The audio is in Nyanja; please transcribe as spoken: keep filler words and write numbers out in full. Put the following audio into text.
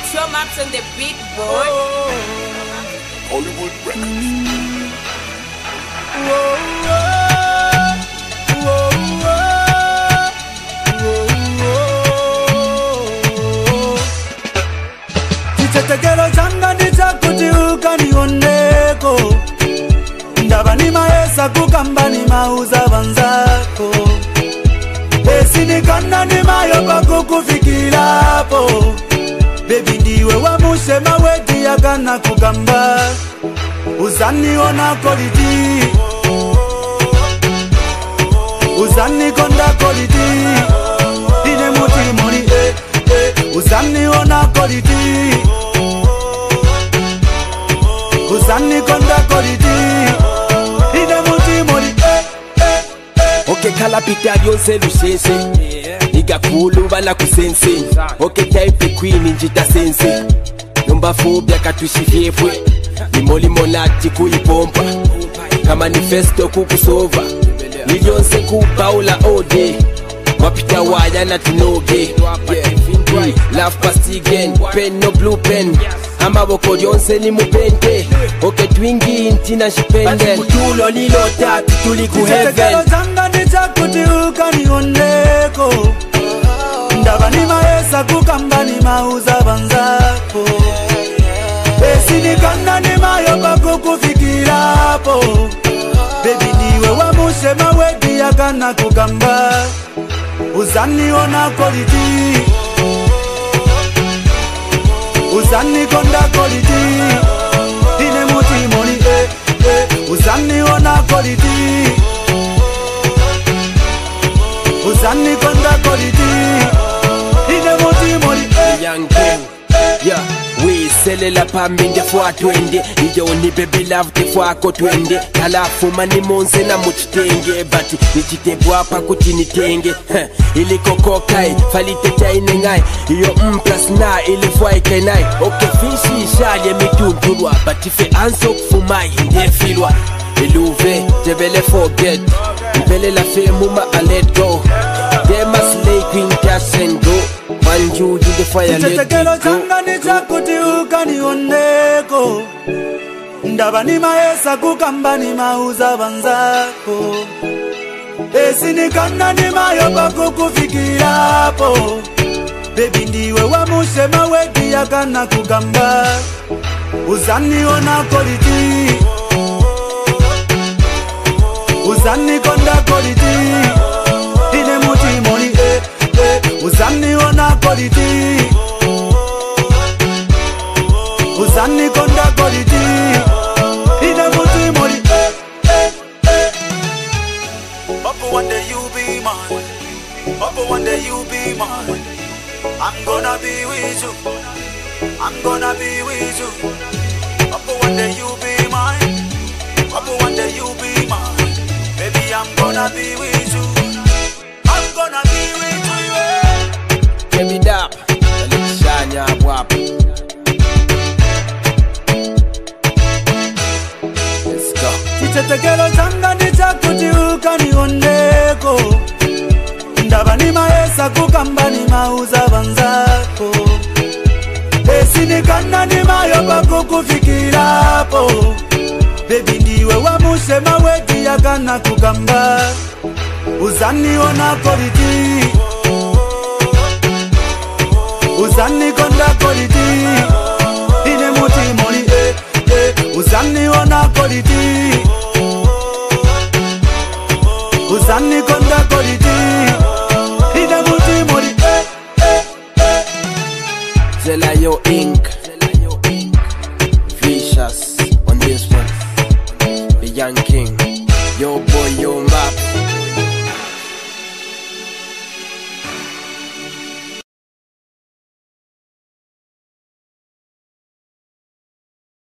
Trum ups on the beat, boy. Hollywood Records. Whoa, whoa, whoa, whoa. Chichetekelo changa ndicha kuti ukaniondeko. Ndaba ni maesa kukamba ni mauza vanzako. Esi nikanda ni mayoba kukufikilapo. Baby ndiwe wa mushema wedi ya kana kugamba. Uzani ona koliti, uzani konda koliti. Ine muti moni eh eh. Uzani ona koliti, uzani konda koliti. Ine muti moni eh eh eh. Okay, kala pita yonse lusheshe. Niga kulu bala kusense. Okay, type queen njita sense. Numba phobia katushifyefwe. Limoli monati kuipompa. Kama manifesto kukusova. Nilionse kupaula ode. Wapita waya na tunoge. Yeah. Love pastigen. Pen no blue pen. Amaboko yonse ni mupente. Okay, twingi intina shipende. Kutulo lilo tatu tuli ku heaven. Chichetekelo changa ndicha kuti ukaniondeko. Ndaba ni maesa kukamba ni mauza vanzako. Esi nikanda ni mayoba kukufikilapo. Baby ndiwe wa mushema wedi ya kana kugamba. Uzani ona koliti, uzani konda koliti. Ine muti moni eh eh. Uzani ona koliti, uzani konda koliti. Ine muti moni eh Young King, yeah. We sell la pambi ndefwa twende. Iyo ni baby love defwa ko twende. Halafu mani monse na muchitenge. Bati nichitebwa pa kuchinitenge. Iliko kokai, falite chaine ngai. Iyo mplas na ilifwa ikenai. Okay, fishi shali mitunturwa. Bati fe anso kufumai ndefilwa. Iluve, jebele forget. Mbele la fe muma a let go. They must lay green cash and go. Manju the fire let Chichetekelo it go. changa ndicha kuti ukaniondeko. Ndaba ni maesa kukamba ni mauza vanzako. Esi nikanda ni mayoba kukufikilapo. Baby ndiwe wa mushema wedi ya kana kugamba. Uzani ona koliti, uzani konda koliti. Ine muti moni eh eh. Uzani ona koliti, uzani konda koliti. Ine muti moni eh eh eh. Papa one day you be mine, Papa one day you be mine. I'm gonna be with you, I'm gonna be with you. Papa one day you be mine, Papa one day you be mine. Baby I'm gonna be with you, I'm gonna be with you, yeah. Give me that. Let's shine ya wap. Let's go. Chichetekelo changa ndicha kuti ukaniondeko. Ndaba ni maesa kukamba ni mauza vanzako. Esi nikanda ni mayoba kukufikilapo. Baby ndiwe wa mushema wedi ya kana kugamba. Uzani ona koliti, uzani konda koliti. Ine muti moni eh eh. Uzani ona koliti, uzani konda koliti. Ine muti moni eh eh eh. Zelayo Inc. Vicious on this one. The Young King. Yo boy, yo map.